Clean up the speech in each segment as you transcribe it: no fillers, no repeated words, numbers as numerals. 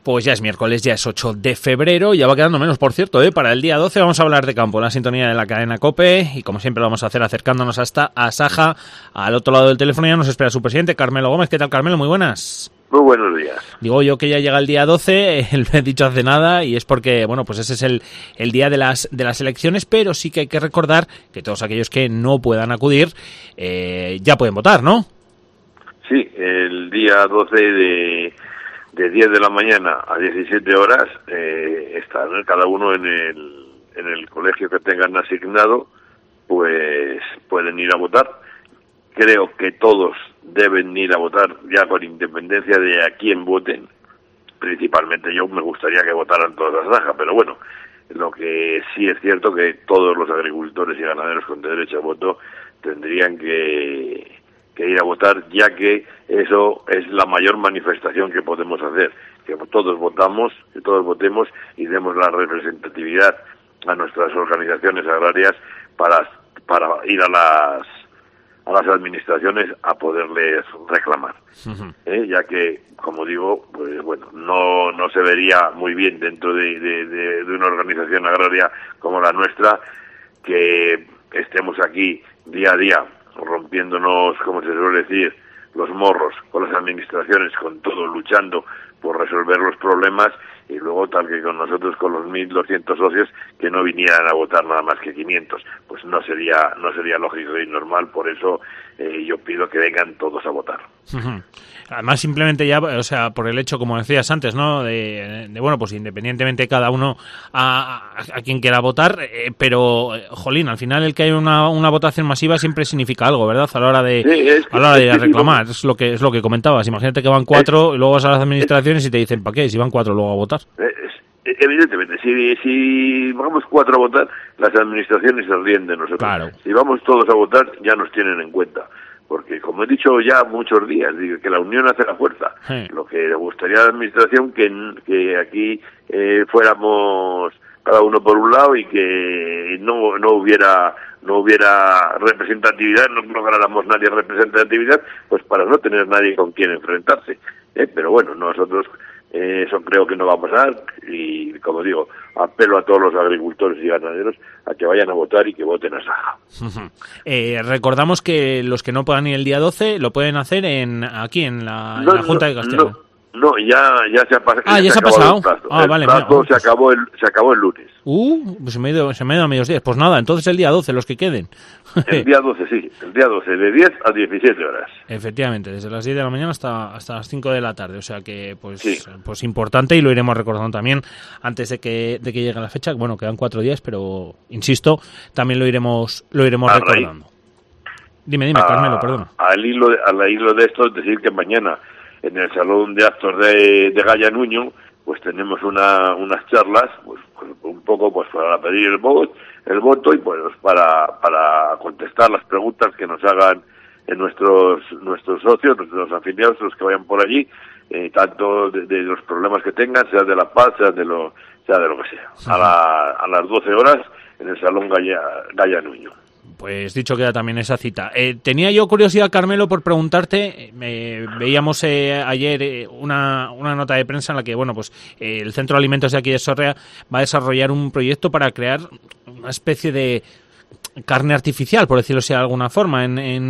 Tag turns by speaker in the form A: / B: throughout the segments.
A: Pues ya es miércoles, ya es 8 de febrero, ya va quedando menos, por cierto, para el día 12 vamos a hablar de campo, en la sintonía de la cadena COPE, y como siempre lo vamos a hacer acercándonos hasta Asaja. Al otro lado del teléfono ya nos espera su presidente, Carmelo Gómez. ¿Qué tal, Carmelo? Muy buenas.
B: Muy buenos días.
A: Digo yo que ya llega el día 12, lo he dicho hace nada, y es porque, bueno, pues ese es el día de las elecciones, pero sí que hay que recordar que todos aquellos que no puedan acudir ya pueden votar, ¿no?
B: Sí, el día 12 de 10 de la mañana a 17 horas están cada uno en el colegio que tengan asignado, pues pueden ir a votar. Creo que todos deben ir a votar ya con independencia de a quién voten. Principalmente yo me gustaría que votaran todas las Asaja, pero bueno, lo que sí es cierto que todos los agricultores y ganaderos con derecho a voto tendrían que ir a votar, ya que eso es la mayor manifestación que podemos hacer, que todos votamos, que todos votemos y demos la representatividad a nuestras organizaciones agrarias para ir a las administraciones a poderles reclamar. Ya que, como digo, pues bueno, no se vería muy bien dentro de una organización agraria como la nuestra que estemos aquí día a día rompiéndonos, como se suele decir, los morros con las administraciones, con todo, luchando por resolver los problemas, y luego tal que con nosotros, con los 1.200 socios, que no vinieran a votar nada más que 500. Pues no sería lógico y normal. Por eso yo pido que vengan todos a votar.
A: Además, simplemente ya, o sea, por el hecho, como decías antes, ¿no? De bueno, pues independientemente cada uno a quien quiera votar, pero, jolín, al final el que hay una votación masiva siempre significa algo, ¿verdad? A la hora de ir a reclamar, es lo que comentabas. Imagínate que van 4 y luego vas a las administraciones y te dicen, ¿para qué? Si van 4 luego a votar.
B: Evidentemente, si vamos 4 a votar, las administraciones se ríen de nosotros.
A: Claro.
B: Si vamos todos a votar, ya nos tienen en cuenta. Porque, como he dicho ya muchos días, digo que la unión hace la fuerza. Sí. Lo que le gustaría a la administración que aquí fuéramos cada uno por un lado y que no hubiera representatividad, no lográramos nadie representatividad, pues para no tener nadie con quien enfrentarse. Pero bueno, nosotros eso creo que no va a pasar, y como digo, apelo a todos los agricultores y ganaderos a que vayan a votar y que voten a Asaja.
A: Recordamos que los que no puedan ir el día 12 lo pueden hacer aquí en la Junta de Castilla.
B: No, ya se ha pasado.
A: Ya se ha pasado. El plazo.
B: El plazo se acabó el lunes.
A: Pues se me ha ido a medios días. Pues nada, entonces el día 12, los que queden.
B: El día 12, sí. El día 12, de 10 a 17 horas.
A: Efectivamente, desde las 10 de la mañana hasta las 5 de la tarde. O sea que, pues,
B: sí.
A: Pues importante, y lo iremos recordando también antes de que llegue la fecha. Bueno, quedan 4 días, pero, insisto, también lo iremos recordando. Dime, Carmelo, perdona.
B: Al hilo de esto, es decir que mañana en el Salón de Actos de Gaya Nuño, pues tenemos unas charlas, pues un poco pues para pedir el voto y pues para contestar las preguntas que nos hagan nuestros socios, nuestros afiliados, los que vayan por allí, tanto de los problemas que tengan, sea de la paz, sea de lo que sea. A las 12 horas en el Salón Gaya Nuño.
A: Pues dicho queda también esa cita. Tenía yo curiosidad, Carmelo, por preguntarte, veíamos ayer una nota de prensa en la que, bueno, pues el Centro de Alimentos de aquí de Sorrea va a desarrollar un proyecto para crear una especie de carne artificial, por decirlo de alguna forma,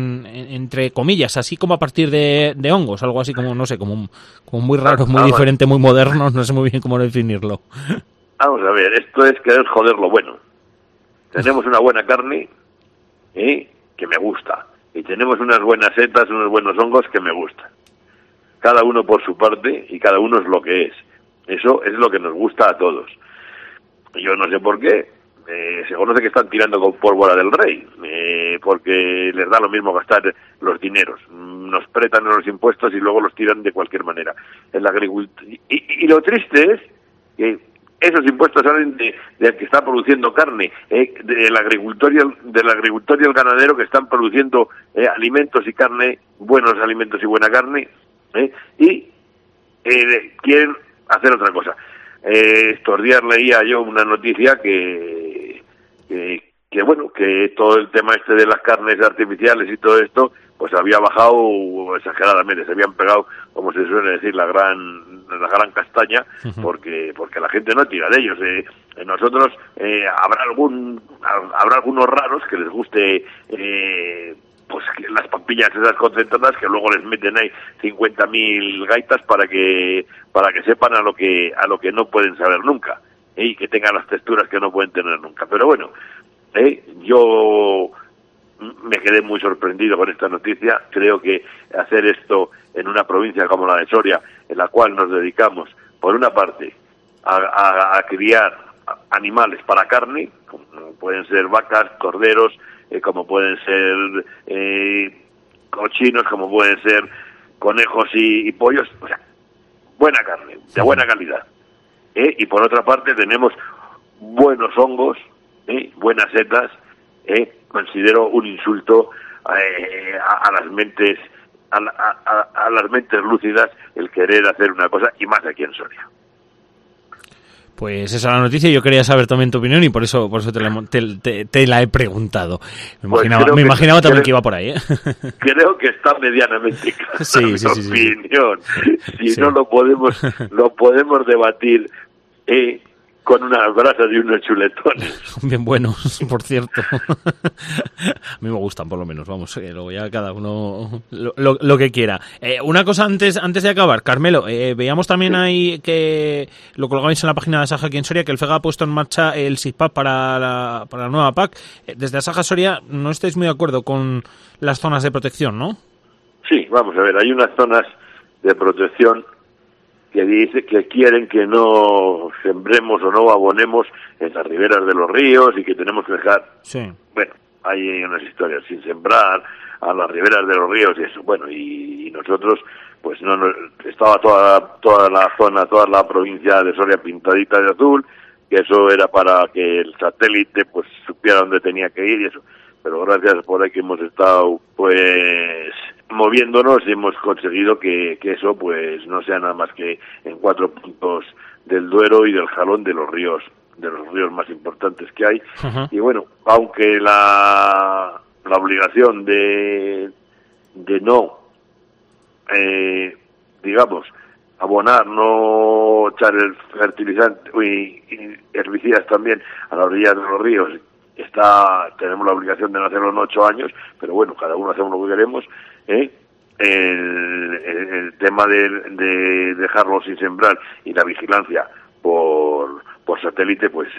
A: entre comillas, así como a partir de hongos, algo así como, no sé, como muy raro, muy diferente, muy moderno, no sé muy bien cómo definirlo.
B: Vamos a ver, esto es querer joder lo bueno. Tenemos una buena carne que me gusta, y tenemos unas buenas setas, unos buenos hongos que me gustan. Cada uno por su parte, y cada uno es lo que es. Eso es lo que nos gusta a todos. Yo no sé por qué. Se conoce que están tirando con pólvora del rey, porque les da lo mismo gastar los dineros. Nos pretan los impuestos y luego los tiran de cualquier manera. Y lo triste es que esos impuestos salen del que está produciendo carne, del agricultor y el ganadero, que están produciendo alimentos y carne, buenos alimentos y buena carne, y quieren hacer otra cosa. Estos días leía yo una noticia que bueno, que todo el tema este de las carnes artificiales y todo esto, pues había bajado exageradamente, se habían pegado, como se suele decir, la gran castaña, porque la gente no tira de ellos. Nosotros habrá algunos raros que les guste pues las papillas esas concentradas, que luego les meten ahí 50.000 gaitas para que sepan a lo que no pueden saber nunca, y que tengan las texturas que no pueden tener nunca. Pero bueno, yo me quedé muy sorprendido con esta noticia. Creo que hacer esto en una provincia como la de Soria, en la cual nos dedicamos, por una parte, a criar animales para carne, como pueden ser vacas, corderos, como pueden ser cochinos, como pueden ser conejos y pollos, o sea, buena carne, de buena calidad. Y por otra parte tenemos buenos hongos, buenas setas. Considero un insulto a las mentes a las mentes lúcidas el querer hacer una cosa, y más aquí en Soria.
A: Pues esa es la noticia. Yo quería saber también tu opinión y por eso te la he preguntado. Me imaginaba también que iba por ahí, ¿eh?
B: Creo que está medianamente clara mi opinión. Si
A: sí.
B: No lo podemos debatir con unas brasas y unos chuletones.
A: Bien buenos, por cierto. A mí me gustan, por lo menos. Vamos, luego ya cada uno lo que quiera. Una cosa antes de acabar, Carmelo, veíamos también ahí que lo colgáis en la página de Asaja aquí en Soria, que el FEGA ha puesto en marcha el SIGPAC para la nueva PAC. Desde Asaja Soria no estáis muy de acuerdo con las zonas de protección, ¿no?
B: Sí, vamos a ver, hay unas zonas de protección que dice que quieren que no sembremos o no abonemos en las riberas de los ríos y que tenemos que dejar, bueno, hay unas historias sin sembrar a las riberas de los ríos y eso, bueno, y nosotros, pues no estaba toda la zona, toda la provincia de Soria pintadita de azul, que eso era para que el satélite pues supiera dónde tenía que ir y eso, pero gracias por ahí que hemos estado pues moviéndonos y hemos conseguido que eso pues no sea nada más que en 4 puntos del Duero y del Jalón, de los ríos más importantes que hay. Uh-huh. Y bueno, aunque la obligación de no digamos abonar, no echar el fertilizante y herbicidas también a la orilla de los ríos, tenemos la obligación de no hacerlo en 8 años, pero bueno, cada uno hacemos lo que queremos. El tema de dejarlo sin sembrar y la vigilancia por satélite, pues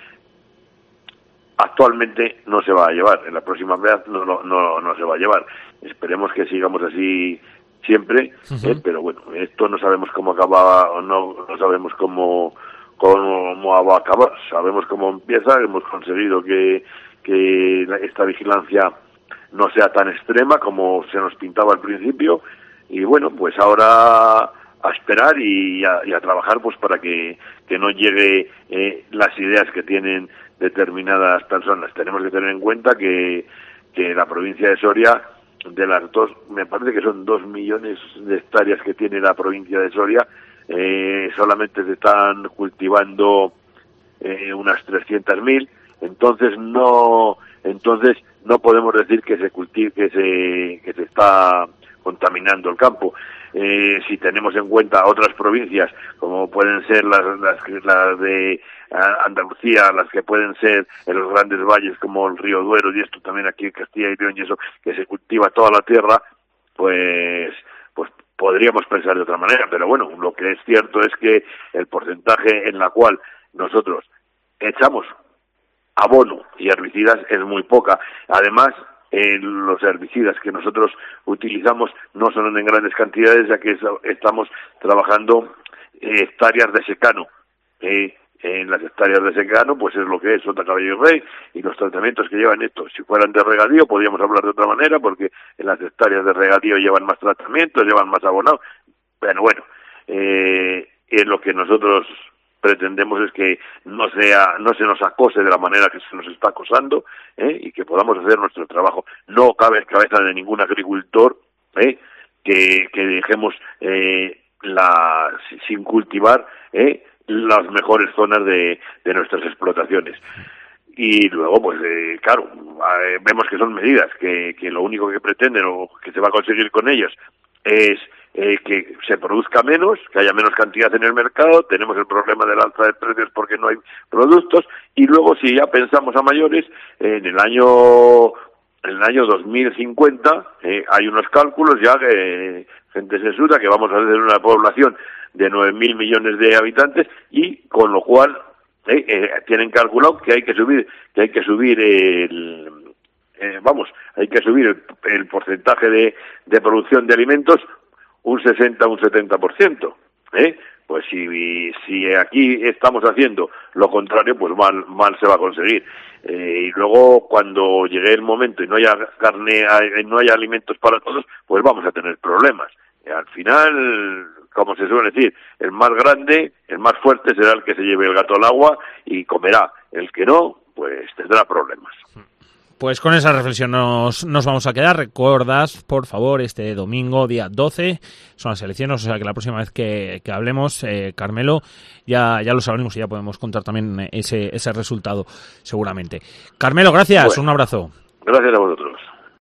B: actualmente no se va a llevar, en la próxima vez no se va a llevar. Esperemos que sigamos así siempre, uh-huh. Pero bueno, esto no sabemos cómo acaba, o no sabemos cómo va a acabar. Sabemos cómo empieza, hemos conseguido que esta vigilancia no sea tan extrema como se nos pintaba al principio, y bueno, pues ahora a esperar y a trabajar pues para que no llegue las ideas que tienen determinadas personas. Tenemos que tener en cuenta que la provincia de Soria, de las me parece que son 2 millones de hectáreas que tiene la provincia de Soria, solamente se están cultivando unas 300.000, entonces no podemos decir que se cultive, que se está contaminando el campo. Si tenemos en cuenta otras provincias, como pueden ser las de Andalucía, las que pueden ser en los grandes valles como el río Duero y esto también aquí en Castilla y León y eso, que se cultiva toda la tierra, pues podríamos pensar de otra manera, pero bueno, lo que es cierto es que el porcentaje en la cual nosotros echamos abono y herbicidas es muy poca. Además, los herbicidas que nosotros utilizamos no son en grandes cantidades, ya que estamos trabajando hectáreas de secano. En las hectáreas de secano, pues es lo que es Sota, Caballo y Rey, y los tratamientos que llevan esto. Si fueran de regadío, podríamos hablar de otra manera, porque en las hectáreas de regadío llevan más tratamientos, llevan más abonado. Bueno, es lo que nosotros pretendemos, es que no se nos acose de la manera que se nos está acosando, y que podamos hacer nuestro trabajo. No cabe en cabeza de ningún agricultor que dejemos sin cultivar las mejores zonas de nuestras explotaciones. Y luego, pues claro, vemos que son medidas que lo único que pretenden o que se va a conseguir con ellos es que se produzca menos, que haya menos cantidad en el mercado. Tenemos el problema del alza de precios porque no hay productos. Y luego, si ya pensamos a mayores, en el año 2050 hay unos cálculos ya que gente sesuda que vamos a tener una población de 9.000 millones de habitantes, y con lo cual tienen calculado que hay que subir el porcentaje de producción de alimentos un 60, un 70%. Pues si aquí estamos haciendo lo contrario, pues mal se va a conseguir. Y luego, cuando llegue el momento y no haya carne, no haya alimentos para todos, pues vamos a tener problemas. Al final, como se suele decir, el más grande, el más fuerte será el que se lleve el gato al agua y comerá. El que no, pues tendrá problemas.
A: Pues con esa reflexión nos vamos a quedar. Recordad, por favor, este domingo, día 12, son las elecciones, o sea que la próxima vez que hablemos, Carmelo, ya lo sabremos y ya podemos contar también ese resultado, seguramente. Carmelo, gracias, un abrazo.
B: Gracias a vosotros.